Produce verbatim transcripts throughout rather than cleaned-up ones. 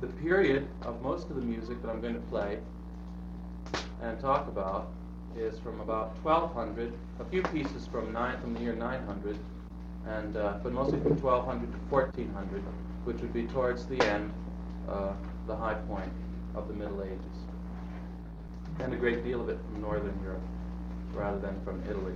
the period of most of the music that I'm going to play and talk about is from about twelve hundred, a few pieces from nine from the year nine hundred, and uh, but mostly from twelve hundred to fourteen hundred, which would be towards the end, uh, the high point of the Middle Ages, and a great deal of it from Northern Europe rather than from Italy.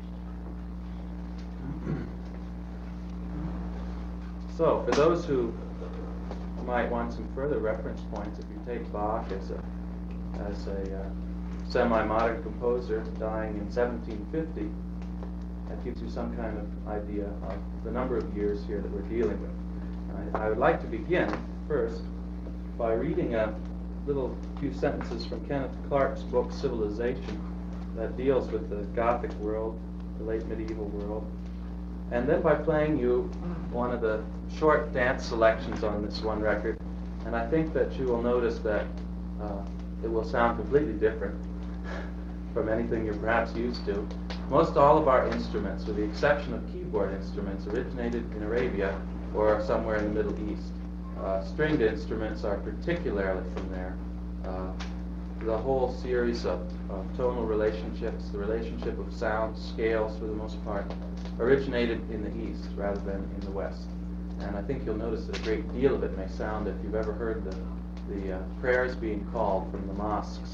So, for those who might want some further reference points, if you take Bach as a as a uh, semi-modern composer dying in seventeen fifty, that gives you some kind of idea of the number of years here that we're dealing with. I, I would like to begin first by reading a little few sentences from Kenneth Clark's book Civilization that deals with the Gothic world, the late medieval world, and then by playing you one of the short dance selections on this one record. And I think that you will notice that uh, it will sound completely different from anything you're perhaps used to. Most all of our instruments, with the exception of keyboard instruments, originated in Arabia or somewhere in the Middle East. Uh, stringed instruments are particularly from there. Uh, the whole series of, of tonal relationships, the relationship of sounds, scales for the most part, originated in the East rather than in the West. And I think you'll notice that a great deal of it may sound, if you've ever heard the, the uh, prayers being called from the mosques,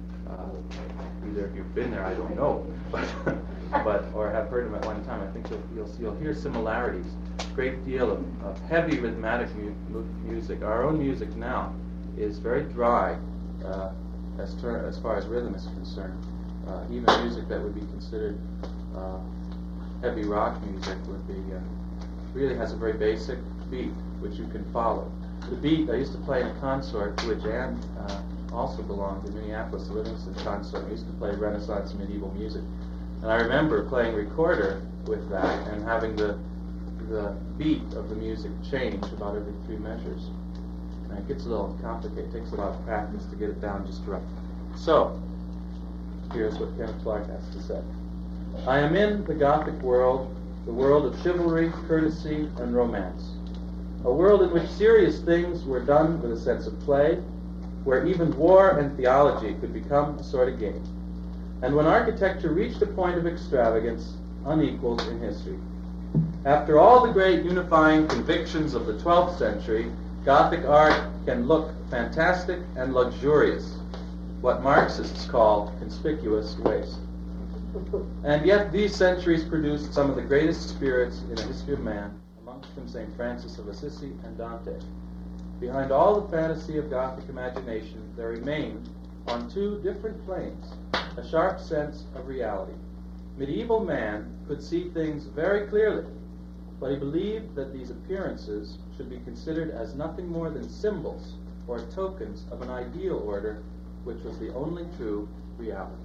uh, either if you've been there, I don't know, but, but or have heard them at one time, I think you'll, you'll, you'll hear similarities. A great deal of, of heavy rhythmic mu- mu- music. Our own music now is very dry uh, as, ter- as far as rhythm is concerned. Uh, even music that would be considered uh, heavy rock music would be uh, really has a very basic beat which you can follow. The beat, I used to play in a consort to which Anne uh, also belonged, the Minneapolis Livingston Consort. We used to play Renaissance and medieval music. And I remember playing recorder with that and having the the beat of the music change about every three measures. And it gets a little complicated. It takes a lot of practice to get it down just right. So, here's what Kenneth Clark has to say. I am in the Gothic world, the world of chivalry, courtesy, and romance. A world in which serious things were done with a sense of play, where even war and theology could become a sort of game, and when architecture reached a point of extravagance unequaled in history. After all the great unifying convictions of the twelfth century, Gothic art can look fantastic and luxurious, what Marxists call conspicuous waste. And yet these centuries produced some of the greatest spirits in the history of man, amongst them Saint Francis of Assisi and Dante. Behind all the fantasy of Gothic imagination, there remained, on two different planes, a sharp sense of reality. Medieval man could see things very clearly, but he believed that these appearances should be considered as nothing more than symbols or tokens of an ideal order, which was the only true reality.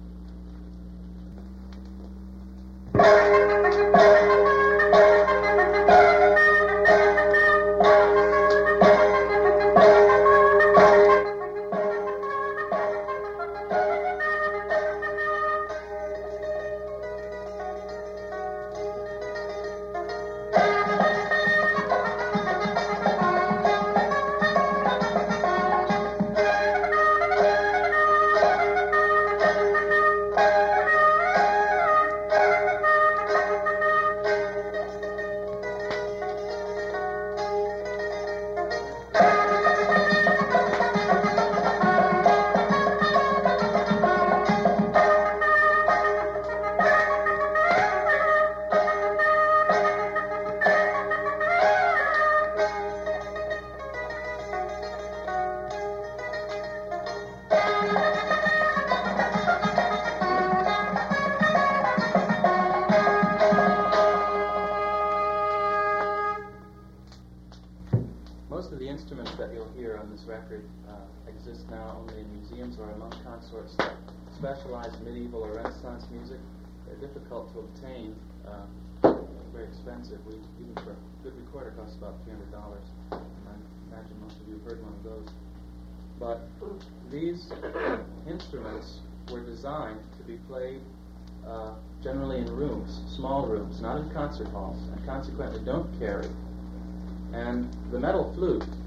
Record uh, exists now only in museums or among consorts that specialize in medieval or Renaissance music. They're difficult to obtain, uh, very expensive. We, even for a good recorder, costs about three hundred dollars. I imagine most of you have heard one of those. But these instruments were designed to be played uh, generally in rooms, small rooms, not in concert halls, and consequently don't carry. And the metal flute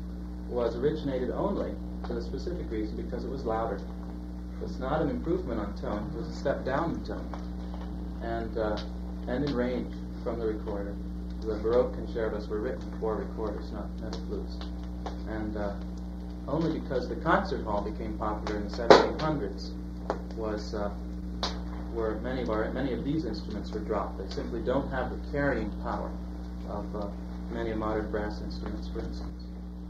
was originated only for the specific reason because it was louder. It's not an improvement on tone, it was a step down in tone and uh, and in range from the recorder. The Baroque concertos were written for recorders, not metal flutes. And uh, only because the concert hall became popular in the seventeen hundreds was uh, where many of our many of these instruments were dropped. They simply don't have the carrying power of uh, many modern brass instruments, for instance.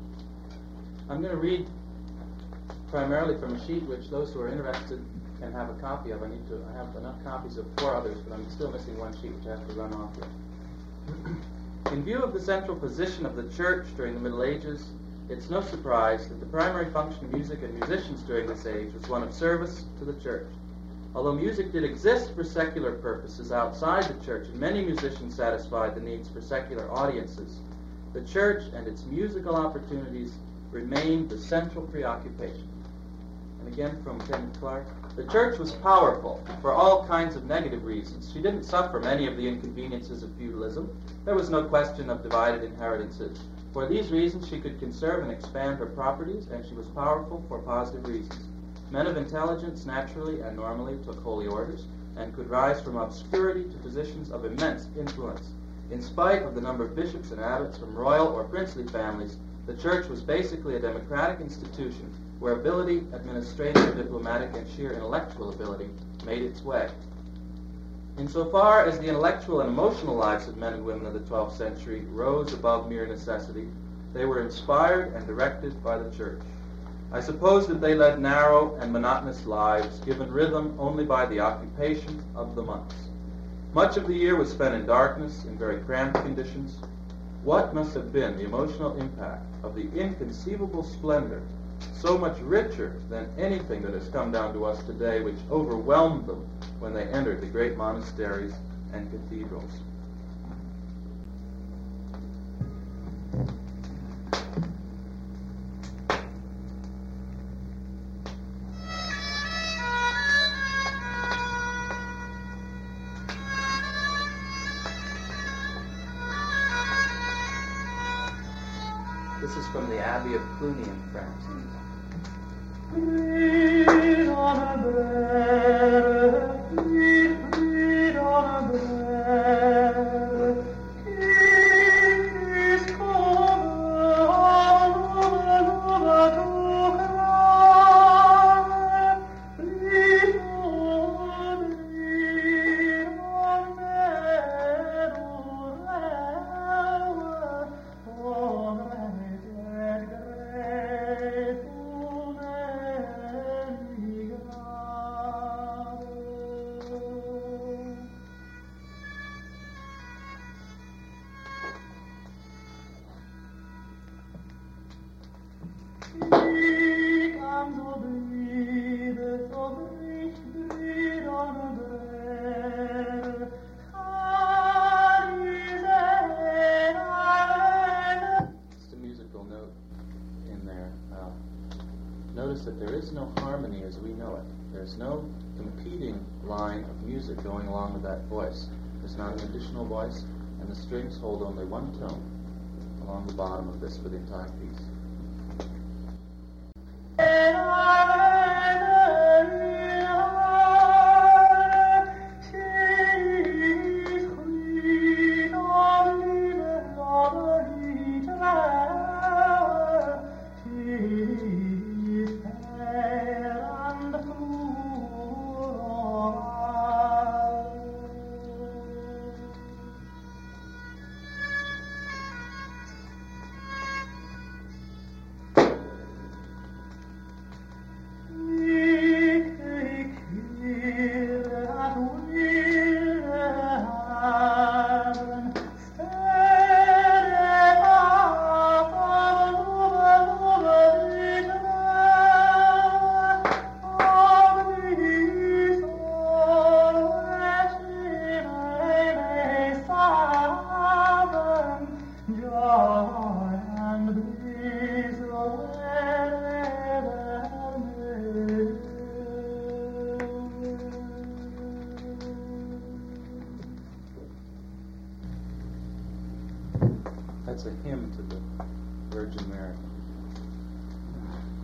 I'm going to read primarily from a sheet which those who are interested can have a copy of. I need to. I have enough copies of four others, but I'm still missing one sheet which I have to run off with. In view of the central position of the church during the Middle Ages, it's no surprise that the primary function of music and musicians during this age was one of service to the church. Although music did exist for secular purposes outside the church, and many musicians satisfied the needs for secular audiences, the church and its musical opportunities remained the central preoccupation. And again from Kenneth Clark, the church was powerful for all kinds of negative reasons. She didn't suffer many of the inconveniences of feudalism. There was no question of divided inheritances. For these reasons, she could conserve and expand her properties, and she was powerful for positive reasons. Men of intelligence naturally and normally took holy orders and could rise from obscurity to positions of immense influence. In spite of the number of bishops and abbots from royal or princely families, the church was basically a democratic institution where ability, administrative, diplomatic, and sheer intellectual ability made its way. Insofar as the intellectual and emotional lives of men and women of the twelfth century rose above mere necessity, they were inspired and directed by the church. I suppose that they led narrow and monotonous lives, given rhythm only by the occupation of the months. Much of the year was spent in darkness, in very cramped conditions. What must have been the emotional impact of the inconceivable splendor, so much richer than anything that has come down to us today, which overwhelmed them when they entered the great monasteries and cathedrals. This is from the Abbey of Cluny in France. Breathe on a breath, breathe, breathe on a breath. King is come, all over, over to cry. Breathe on, breathe on, meadow, oh, notice that there is no harmony as we know it. There's no competing line of music going along with that voice. There's not an additional voice, and the strings hold only one tone along the bottom of this for the entire piece. That's a hymn to the Virgin Mary.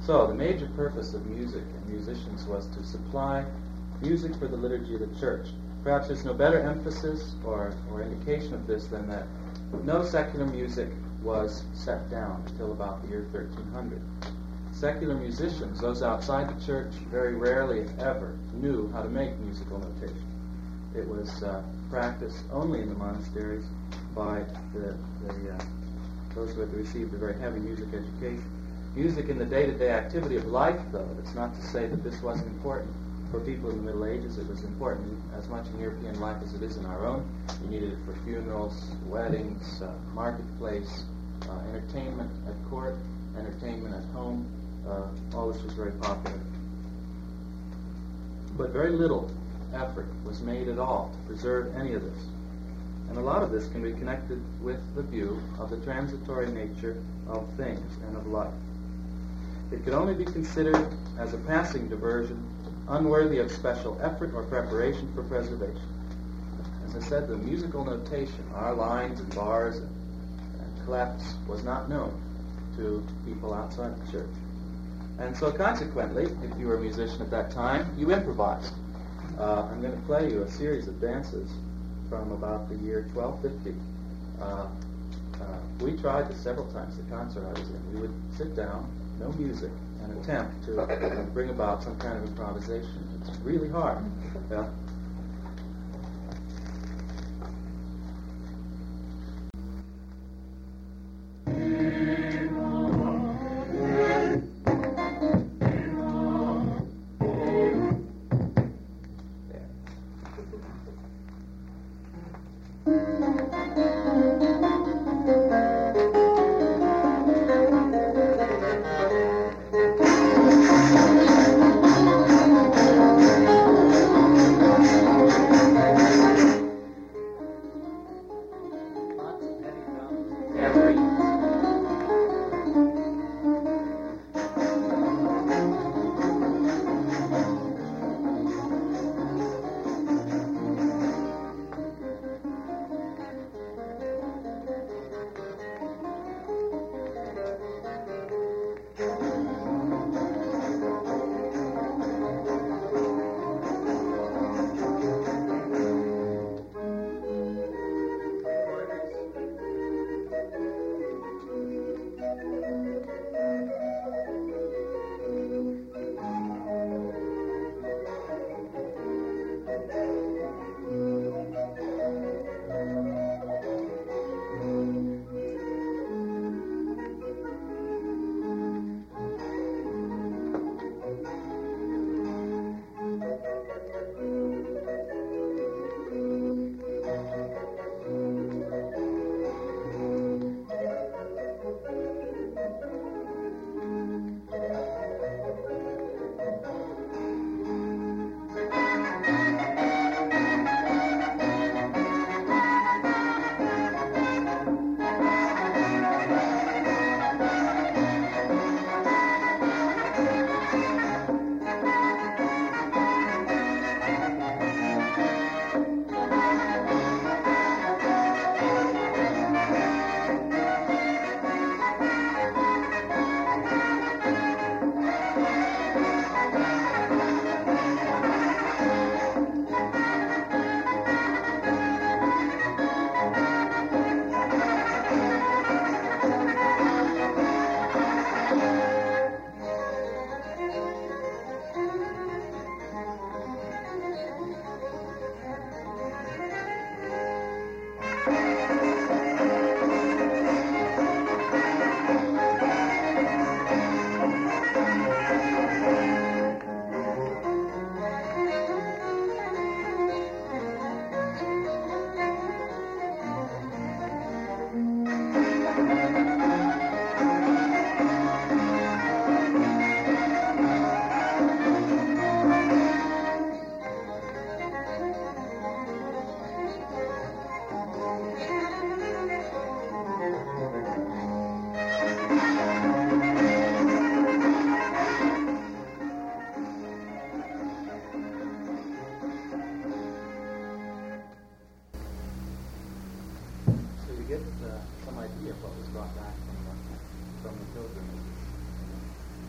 So the major purpose of music and musicians was to supply music for the liturgy of the church. Perhaps there's no better emphasis or, or indication of this than that no secular music was set down until about the year thirteen hundred. Secular musicians, those outside the church, very rarely, if ever, knew how to make musical notation. It was uh, practiced only in the monasteries by the, the uh, those who had received a very heavy music education. Music in the day-to-day activity of life, though, it's not to say that this wasn't important for people in the Middle Ages. It was important as much in European life as it is in our own. You needed it for funerals, weddings, uh, marketplace, uh, entertainment at court, entertainment at home. Uh, all this was very popular. But very little effort was made at all to preserve any of this. And a lot of this can be connected with the view of the transitory nature of things and of life. It could only be considered as a passing diversion, unworthy of special effort or preparation for preservation. As I said, the musical notation, our lines and bars and, and clefs, was not known to people outside the church. And so consequently, if you were a musician at that time, you improvised. Uh, I'm going to play you a series of dances from about the year twelve fifty. Uh, uh, we tried this several times, the concert I was in. We would sit down, no music, and attempt to uh, bring about some kind of improvisation. It's really hard. Yeah.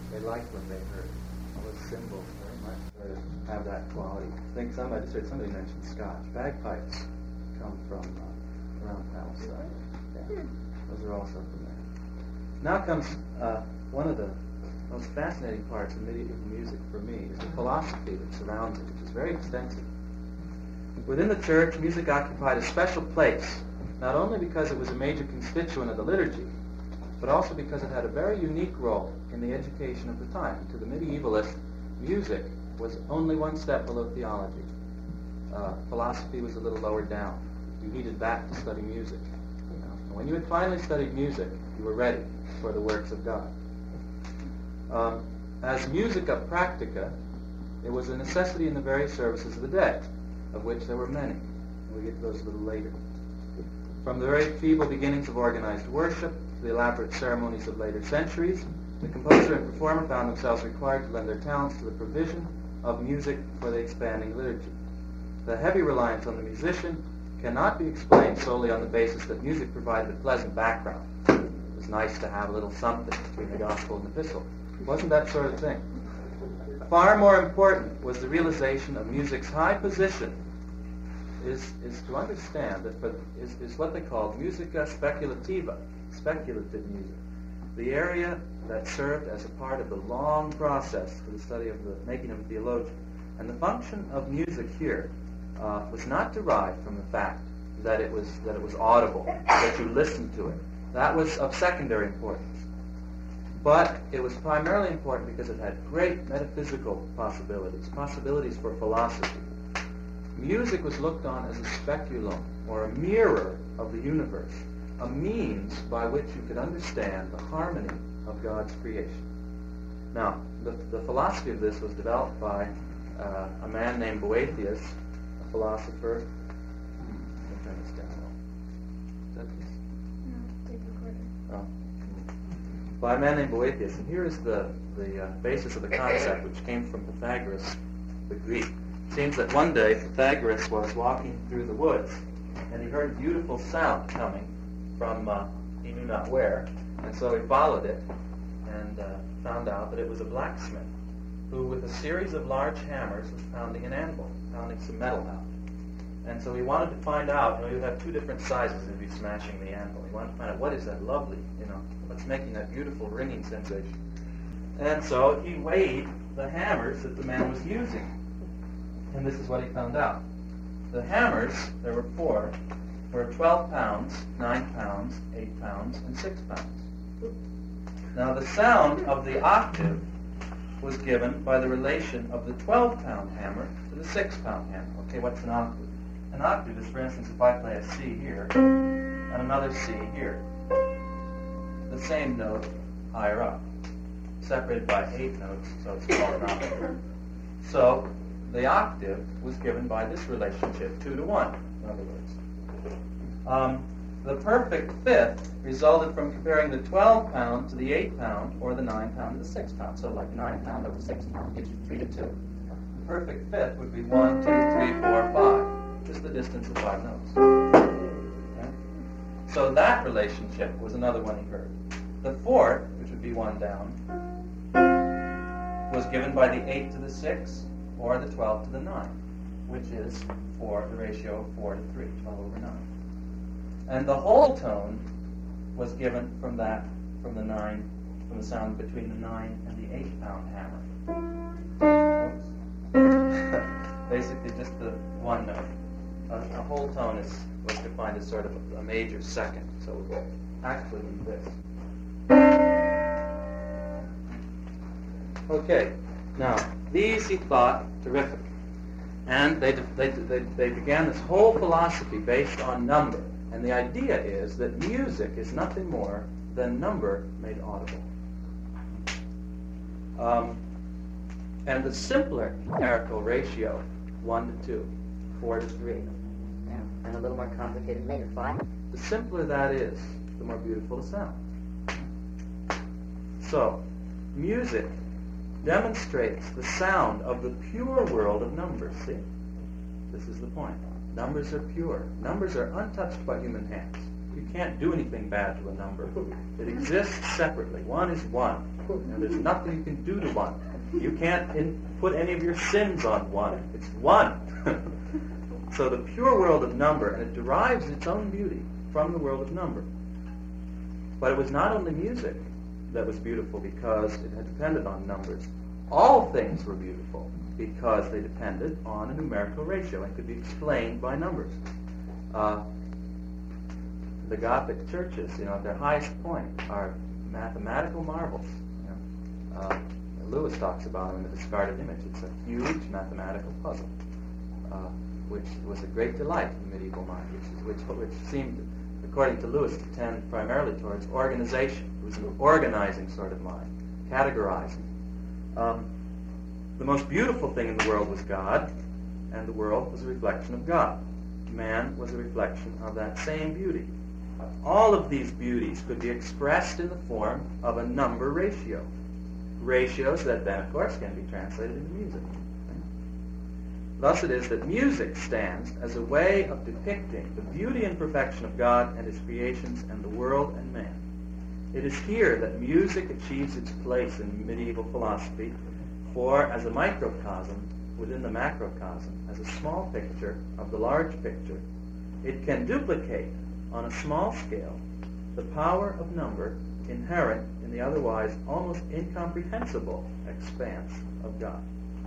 they liked what they heard. All the cymbals very much sort of have that quality. I think somebody, I just heard somebody mention Scotch. Bagpipes come from uh, around Palestine. Yeah. Those are also from there. Now comes uh, one of the most fascinating parts of medieval music for me is the philosophy that surrounds it, which is very extensive. Within the church, music occupied a special place, not only because it was a major constituent of the liturgy, but also because it had a very unique role in the education of the time. To the medievalist, music was only one step below theology. Uh, philosophy was a little lower down. You needed that to study music. You know? And when you had finally studied music, you were ready for the works of God. Um, as musica practica, it was a necessity in the various services of the day, of which there were many. We'll get to those a little later. From the very feeble beginnings of organized worship to the elaborate ceremonies of later centuries, the composer and performer found themselves required to lend their talents to the provision of music for the expanding liturgy. The heavy reliance on the musician cannot be explained solely on the basis that music provided a pleasant background. It was nice to have a little something between the gospel and the epistle. It wasn't that sort of thing. Far more important was the realization of music's high position is, is to understand that for, is, is what they call musica speculativa, speculative music, the area that served as a part of the long process for the study of the making of a theologian. And the function of music here uh, was not derived from the fact that it was that it was audible, that you listened to it. That was of secondary importance. But it was primarily important because it had great metaphysical possibilities, possibilities for philosophy. Music was looked on as a speculum, or a mirror of the universe, a means by which you could understand the harmony of God's creation. Now, the, the philosophy of this was developed by uh, a man named Boethius, a philosopher. Let me turn this down. Is that this? No, tape recorder. Oh. By a man named Boethius, and here is the, the uh, basis of the concept, which came from Pythagoras, the Greek. It seems that one day Pythagoras was walking through the woods, and he heard a beautiful sound coming from uh, he knew not where, and so he followed it and uh, found out that it was a blacksmith who, with a series of large hammers, was pounding an anvil, pounding some metal out. And so he wanted to find out, you know, he would have two different sizes and he'd be smashing the anvil. He wanted to find out, what is that lovely, you know, what's making that beautiful ringing sensation. And so he weighed the hammers that the man was using. And this is what he found out. The hammers, there were four, were twelve pounds, nine pounds, eight pounds, and six pounds. Now the sound of the octave was given by the relation of the twelve-pound hammer to the six-pound hammer. Okay, what's an octave? An octave is, for instance, if I play a C here and another C here, the same note higher up, separated by eight notes, so it's called an octave. So the octave was given by this relationship, two to one, in other words. Um, the perfect fifth resulted from comparing the twelve pound to the eight pound, or the nine pound to the six pound. So like nine pound over six pound gives you three to two. The perfect fifth would be one, two, three, four, five. Just the distance of five notes. Okay? So that relationship was another one he heard. The fourth, which would be one down, was given by the eight to the six, or the twelve to the nine, which is for the ratio of four to three, twelve over nine. And the whole tone was given from that, from the nine, from the sound between the nine and the eight-pound hammer. Oops. Basically, just the one note. A, a whole tone is was defined as sort of a, a major second. So it will actually be this. Okay. Now these he thought terrific, and they they they, they began this whole philosophy based on number. And the idea is that music is nothing more than number made audible. Um, and the simpler numerical ratio, one to two, four to three. Yeah, and a little more complicated later, five. The simpler that is, the more beautiful the sound. So, music demonstrates the sound of the pure world of numbers, see? This is the point. Numbers are pure. Numbers are untouched by human hands. You can't do anything bad to a number. It exists separately. One is one. And there's nothing you can do to one. You can't in, put any of your sins on one. It's one. So the pure world of number, and it derives its own beauty from the world of number. But it was not only music that was beautiful because it had depended on numbers. All things were beautiful because they depended on a numerical ratio and could be explained by numbers. Uh, the Gothic churches, you know, at their highest point, are mathematical marvels. You know. uh, Lewis talks about them in The Discarded Image. It's a huge mathematical puzzle, uh, which was a great delight in the medieval mind, which, is, which, which seemed, according to Lewis, to tend primarily towards organization. It was an organizing sort of mind, categorizing. Um, the most beautiful thing in the world was God, and the world was a reflection of God. Man was a reflection of that same beauty. All of these beauties could be expressed in the form of a number ratio. Ratios that then, of course, can be translated into music. Thus it is that music stands as a way of depicting the beauty and perfection of God and His creations and the world and man. It is here that music achieves its place in medieval philosophy, for as a microcosm within the macrocosm, as a small picture of the large picture, it can duplicate on a small scale the power of number inherent in the otherwise almost incomprehensible expanse of God.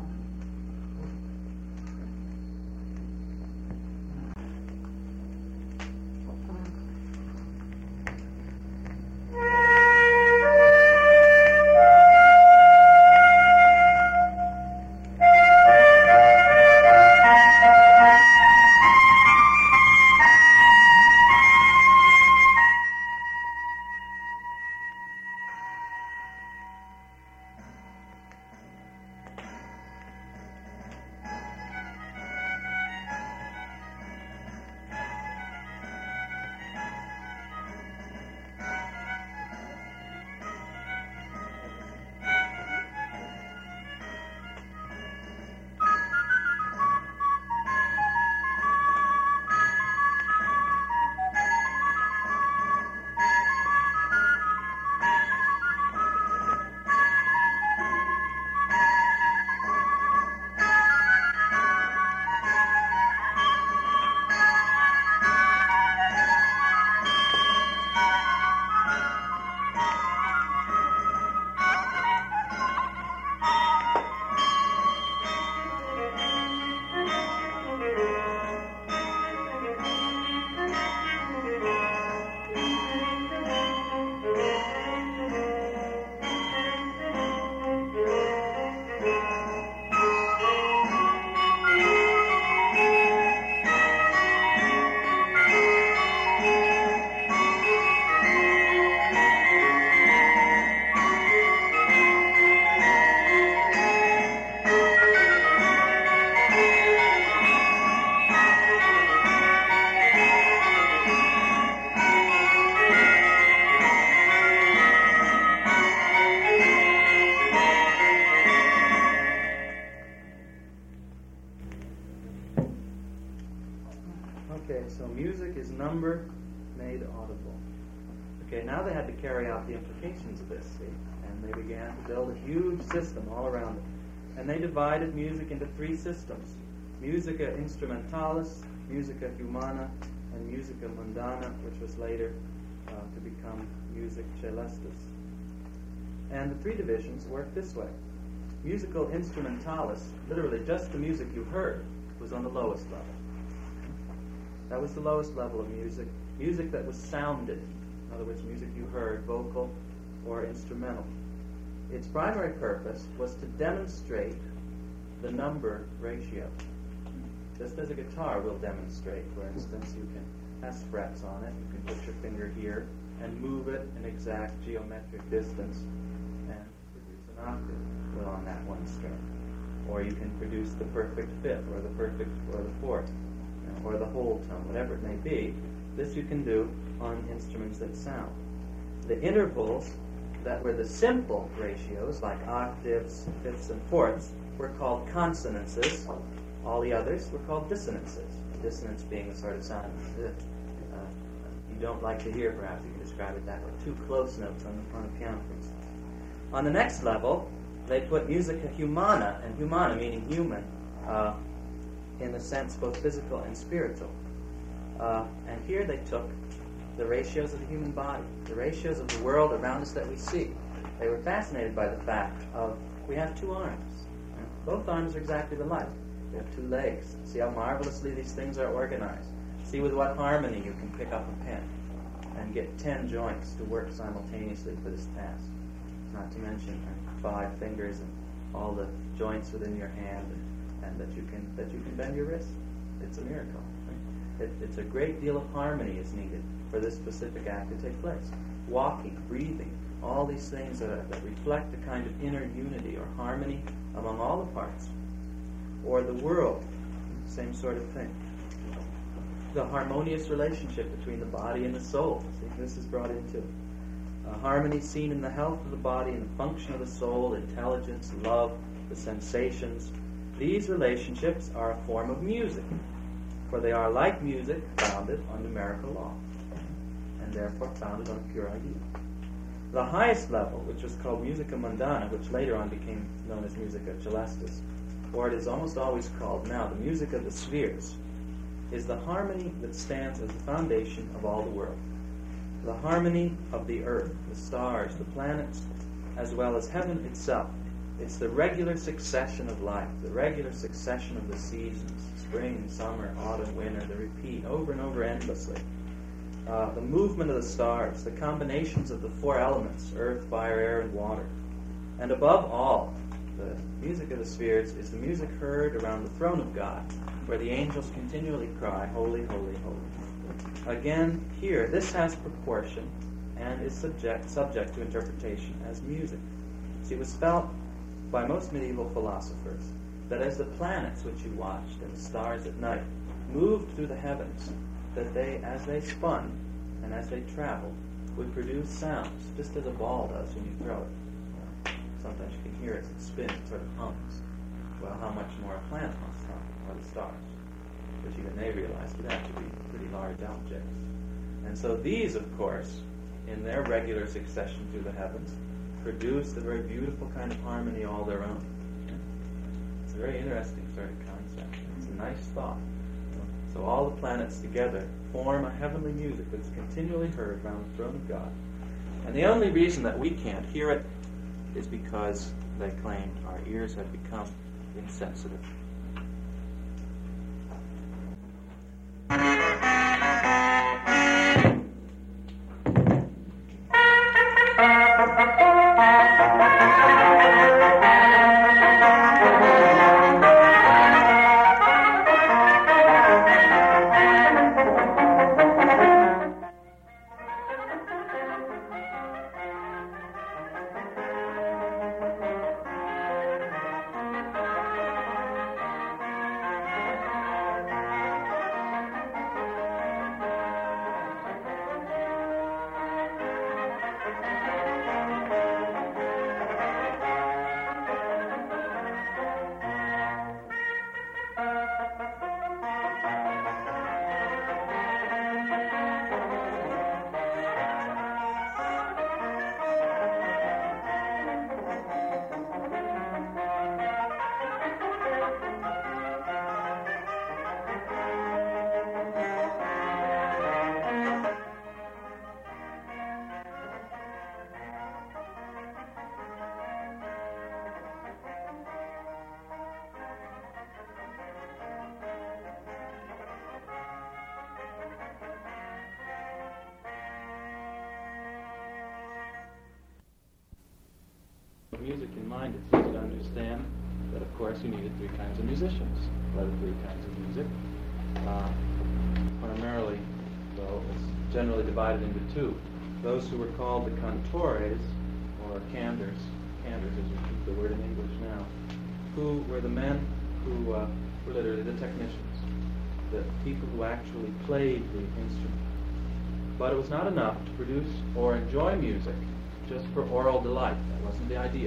Okay, so music is number made audible. Okay, now they had to carry out the implications of this, see? And they began to build a huge system all around it. And they divided music into three systems: musica instrumentalis, musica humana, and musica mundana, which was later uh, to become music celestis. And the three divisions worked this way. Musical instrumentalis, literally just the music you heard, was on the lowest level. That was the lowest level of music. Music that was sounded. In other words, music you heard, vocal or instrumental. Its primary purpose was to demonstrate the number ratio. Just as a guitar will demonstrate, for instance, you can has frets on it. You can put your finger here and move it an exact geometric distance and produce an octave on that one string. Or you can produce the perfect fifth or the perfect or the fourth, or the whole tone, whatever it may be. This you can do on instruments that sound. The intervals that were the simple ratios, like octaves, fifths, and fourths, were called consonances. All the others were called dissonances. Dissonance being a sort of sound, uh, you don't like to hear, perhaps you can describe it that way. Two close notes on the, on the piano, for instance. On the next level, they put musica humana, and humana meaning human, uh, in the sense both physical and spiritual. Uh, and here they took the ratios of the human body, the ratios of the world around us that we see. They were fascinated by the fact of we have two arms. Both arms are exactly alike. We have two legs. See how marvelously these things are organized. See with what harmony you can pick up a pen and get ten joints to work simultaneously for this task. Not to mention five fingers and all the joints within your hand, and, and that you can that you can bend your wrist. It's a miracle. Right? It, it's a great deal of harmony is needed for this specific act to take place. Walking, breathing, all these things that, are, that reflect a kind of inner unity or harmony among all the parts. Or the world, same sort of thing. The harmonious relationship between the body and the soul. See, this is brought into it. Uh, harmony seen in the health of the body and the function of the soul, intelligence, love, the sensations. These relationships are a form of music, for they are like music founded on numerical law, and therefore founded on a pure idea. The highest level, which was called musica mundana, which later on became known as musica celestis, or it is almost always called now the music of the spheres, is the harmony that stands as the foundation of all the world. The harmony of the earth, the stars, the planets, as well as heaven itself. It's the regular succession of life, the regular succession of the seasons, spring, summer, autumn, winter, the repeat over and over endlessly. Uh, the movement of the stars, the combinations of the four elements, earth, fire, air, and water. And above all, the music of the spheres is the music heard around the throne of God, where the angels continually cry, holy, holy, holy. Again, here, this has proportion and is subject subject to interpretation as music. See, it was felt by most medieval philosophers that as the planets which you watched and the stars at night moved through the heavens, that they, as they spun and as they traveled, would produce sounds, just as a ball does when you throw it. Sometimes you can hear it as it spins, it sort of hums. Well, how much more a planet must hum, or the stars, which even they realized would have to be pretty large objects. And so these, of course, in their regular succession through the heavens, produced a very beautiful kind of harmony all their own. It's a very interesting sort of concept. It's a nice thought. So all the planets together form a heavenly music that's continually heard around the throne of God. And the only reason that we can't hear it is because, they claim, our ears have become insensitive. Music in mind, it's easy to understand that, of course, you needed three kinds of musicians. What are the three kinds of music? Uh, primarily, though, it's generally divided into two. Those who were called the cantores, or cantors, cantors as we keep the word in English now, who were the men who uh, were literally the technicians, the people who actually played the instrument. But it was not enough to produce or enjoy music just for oral delight. That wasn't the idea.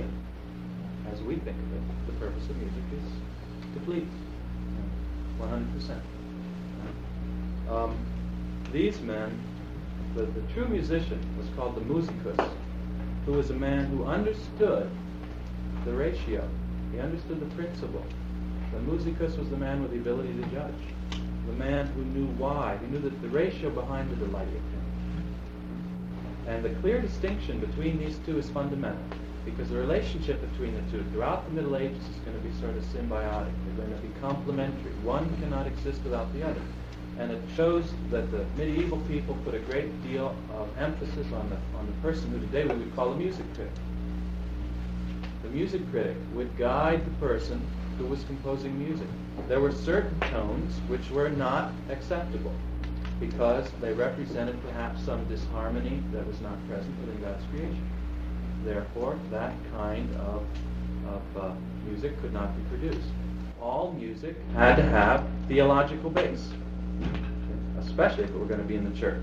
As we think of it, the purpose of music is to please, one hundred percent. Um, these men the, the true musician was called the musicus, who was a man who understood the ratio. He understood the principle. The musicus was the man with the ability to judge, the man who knew why. He knew that the ratio behind the delighted him. And the clear distinction between these two is fundamental, because the relationship between the two throughout the Middle Ages is going to be sort of symbiotic. They're going to be complementary. One cannot exist without the other. And it shows that the medieval people put a great deal of emphasis on the, on the person who today we would call a music critic. The music critic would guide the person who was composing music. There were certain tones which were not acceptable because they represented perhaps some disharmony that was not present within God's creation. Therefore, that kind of, of uh, music could not be produced. All music had to have theological base, especially if it were going to be in the church.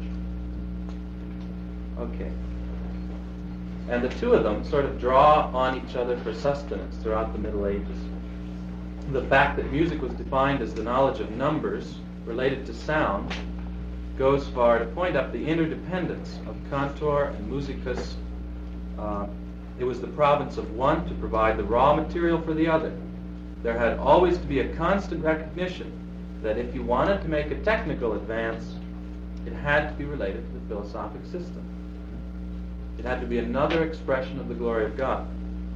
Okay. And the two of them sort of draw on each other for sustenance throughout the Middle Ages. The fact that music was defined as the knowledge of numbers related to sound goes far to point up the interdependence of cantor and musicus. Uh, it was the province of one to provide the raw material for the other. There had always to be a constant recognition that if you wanted to make a technical advance, it had to be related to the philosophic system. It had to be another expression of the glory of God.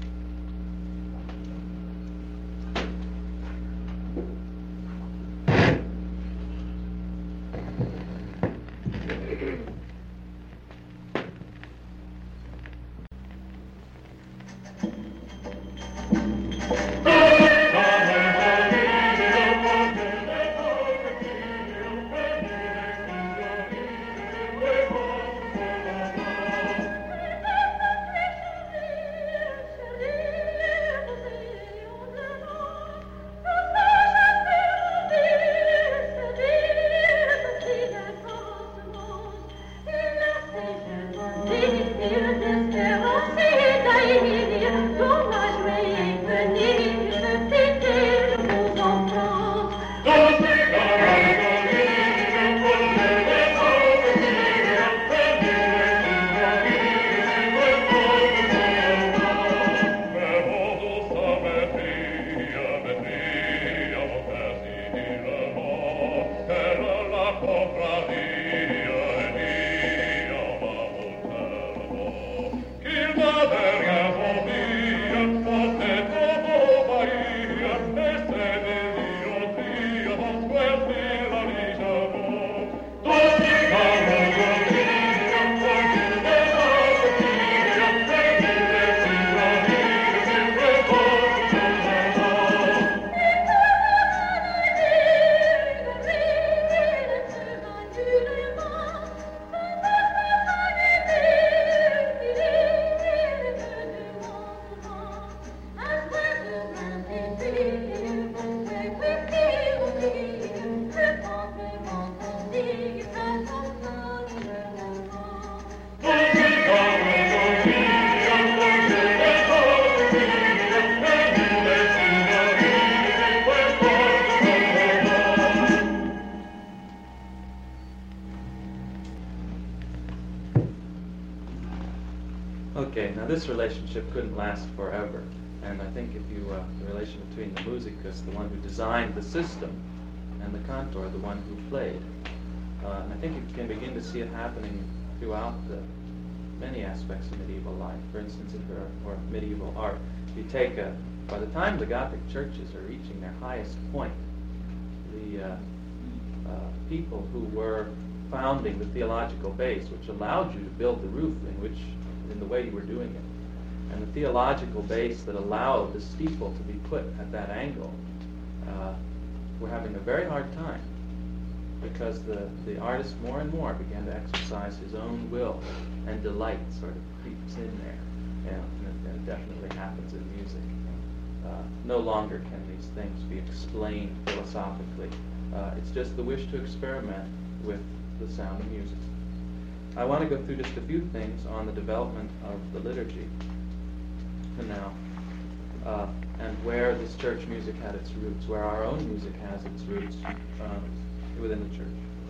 Okay, now this relationship couldn't last forever, and I think if you, uh, the relation between the musicus, the one who designed the system, and the cantor, the one who played, uh, and I think you can begin to see it happening throughout the many aspects of medieval life. For instance, if there are, or medieval art, you take a, by the time the Gothic churches are reaching their highest point, the uh, uh, people who were founding the theological base, which allowed you to build the roof in which, in the way you were doing it, and the theological base that allowed the steeple to be put at that angle, uh, were having a very hard time, because the, the artist more and more began to exercise his own will, and delight sort of creeps in there. You know, and, it, and it definitely happens in music. Uh, no longer can these things be explained philosophically. Uh, it's just the wish to experiment with the sound of music. I want to go through just a few things on the development of the liturgy for now, uh, and where this church music had its roots, where our own music has its roots uh, within the church.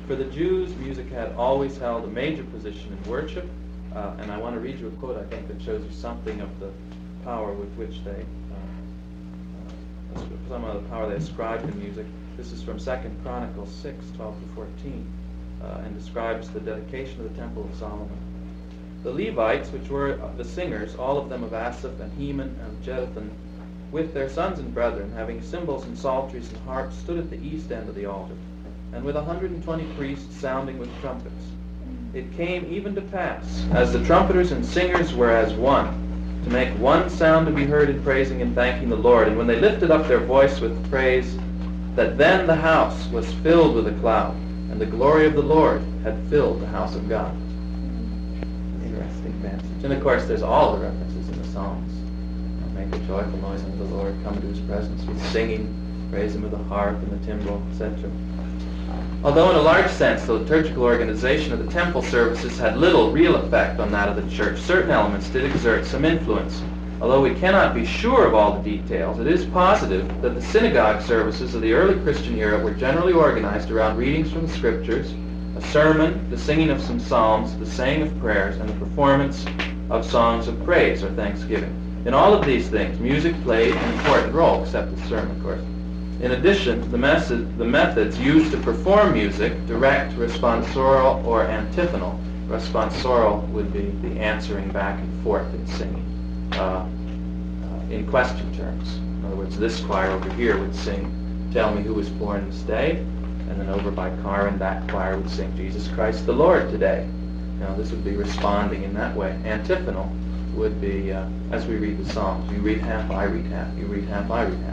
For the Jews, music had always held a major position in worship, uh, and I want to read you a quote, I think, that shows you something of the power with which they, uh, uh, some of the power they ascribed to music. This is from Second Chronicles six, twelve to fourteen, uh, and describes the dedication of the Temple of Solomon. The Levites, which were the singers, all of them of Asaph and Heman and Jeduthun, with their sons and brethren, having cymbals and psalteries and harps, stood at the east end of the altar, and with a hundred and twenty priests sounding with trumpets. It came even to pass, as the trumpeters and singers were as one, to make one sound to be heard in praising and thanking the Lord. And when they lifted up their voice with praise, that then the house was filled with a cloud, and the glory of the Lord had filled the house of God. Interesting passage. And of course, there's all the references in the Psalms. Make a joyful noise unto the Lord, come into his presence with singing, praise him with the harp and the timbrel, et cetera. Although in a large sense the liturgical organization of the temple services had little real effect on that of the church, certain elements did exert some influence. Although we cannot be sure of all the details, it is positive that the synagogue services of the early Christian era were generally organized around readings from the scriptures, a sermon, the singing of some psalms, the saying of prayers, and the performance of songs of praise or thanksgiving. In all of these things, music played an important role, except the sermon, of course. In addition, the, method, the methods used to perform music, direct, responsorial, or antiphonal. Responsorial would be the answering back and forth in singing, uh, uh, in question terms. In other words, this choir over here would sing, "Tell me who was born this day," and then over by Carmen, that choir would sing, "Jesus Christ the Lord today." Now, this would be responding in that way. Antiphonal would be, uh, as we read the Psalms, you read half, I read half, you read half, I read half.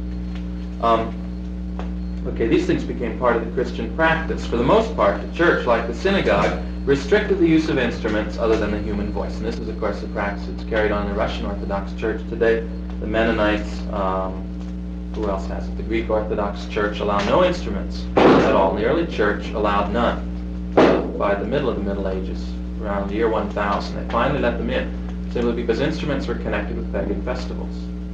Um, okay, these things became part of the Christian practice. For the most part, the church, like the synagogue, restricted the use of instruments other than the human voice. And this is, of course, the practice that's carried on in the Russian Orthodox Church today. The Mennonites, um, who else has it? The Greek Orthodox Church allow no instruments at all. The early church allowed none. Uh, by the middle of the Middle Ages, around the year one thousand, they finally let them in, simply because instruments were connected with pagan festivals.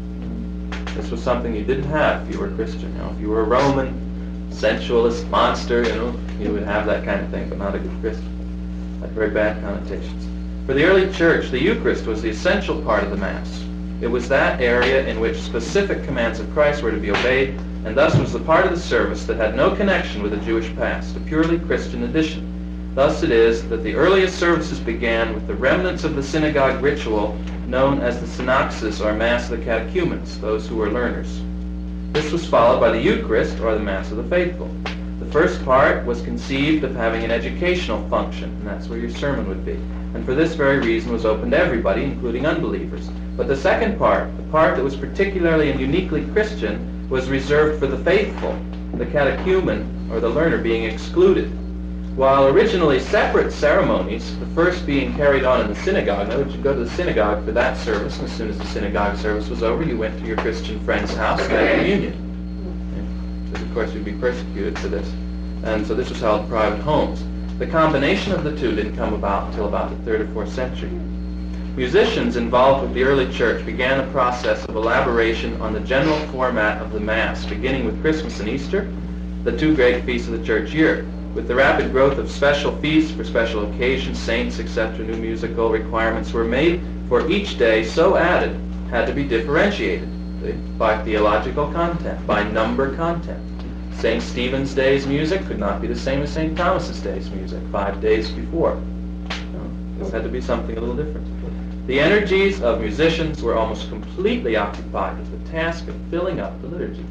This was something you didn't have if you were a Christian. You know, if you were a Roman sensualist monster, you know, you would have that kind of thing, but not a good Christian. Had very bad connotations. For the early church, the Eucharist was the essential part of the Mass. It was that area in which specific commands of Christ were to be obeyed, and thus was the part of the service that had no connection with the Jewish past, a purely Christian addition. Thus it is that the earliest services began with the remnants of the synagogue ritual known as the synaxis, or Mass of the catechumens, those who were learners. This was followed by the Eucharist, or the Mass of the faithful. The first part was conceived of having an educational function, and that's where your sermon would be, and for this very reason was open to everybody, including unbelievers. But the second part, the part that was particularly and uniquely Christian, was reserved for the faithful, the catechumen, or the learner, being excluded. While originally separate ceremonies, the first being carried on in the synagogue. In other words, you go to the synagogue for that service, and as soon as the synagogue service was over, you went to your Christian friend's house and had communion. Because, of course, you'd be persecuted for this. And so this was held in private homes. The combination of the two didn't come about until about the third or fourth century. Musicians involved with the early church began a process of elaboration on the general format of the Mass, beginning with Christmas and Easter, the two great feasts of the church year. With the rapid growth of special feasts for special occasions, saints, et cetera, new musical requirements were made for each day, so added, had to be differentiated see, by theological content, by number content. Saint Stephen's Day's music could not be the same as Saint Thomas's Day's music, five days before. No, this had to be something a little different. The energies of musicians were almost completely occupied with the task of filling up the liturgy,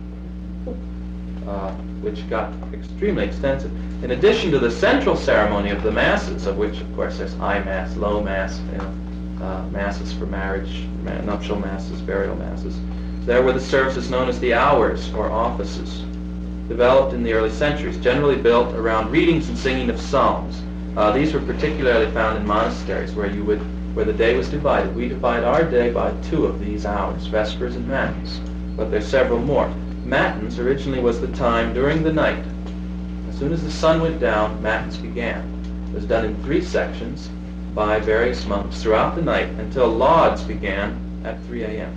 uh, which got extremely extensive. In addition to the central ceremony of the Masses, of which, of course, there's High Mass, Low Mass, you know, uh, Masses for marriage, ma- nuptial Masses, burial Masses, there were the services known as the hours, or offices, developed in the early centuries, generally built around readings and singing of psalms. Uh, these were particularly found in monasteries, where you would, where the day was divided. We divide our day by two of these hours, Vespers and Matins, but there's several more. Matins originally was the time during the night. As soon as the sun went down, Matins began. It was done in three sections by various monks throughout the night until Lauds began at three a.m.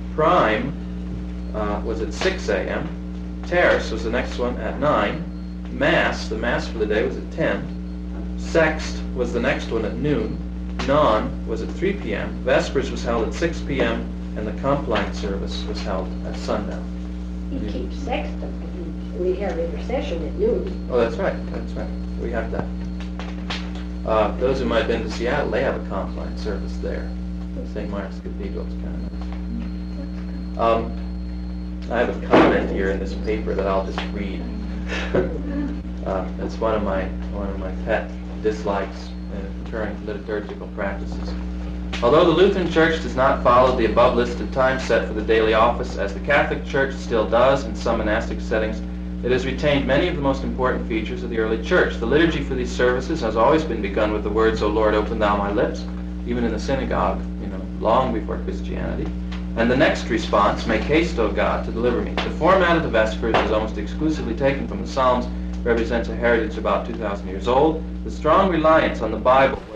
Prime uh, was at six a.m. Terce was the next one at nine. Mass, the Mass for the day, was at ten. Sext was the next one at noon. Non was at three p.m. Vespers was held at six p.m. and the Compline service was held at sundown. He keeps sextum. We have intercession at noon. Oh, that's right. That's right. We have that. Uh, those who might have been to Seattle, they have a Compline service there. Saint Mark's Cathedral is kind of nice. Um, I have a comment here in this paper that I'll just read. uh, it's one of my one of my pet dislikes in current liturgical practices. Although the Lutheran Church does not follow the above listed time set for the daily office, as the Catholic Church still does in some monastic settings, it has retained many of the most important features of the early Church. The liturgy for these services has always been begun with the words, "O Lord, open thou my lips," even in the synagogue, you know, long before Christianity. And the next response, "Make haste, O God, to deliver me." The format of the Vespers is almost exclusively taken from the Psalms, represents a heritage about two thousand years old. The strong reliance on the Bible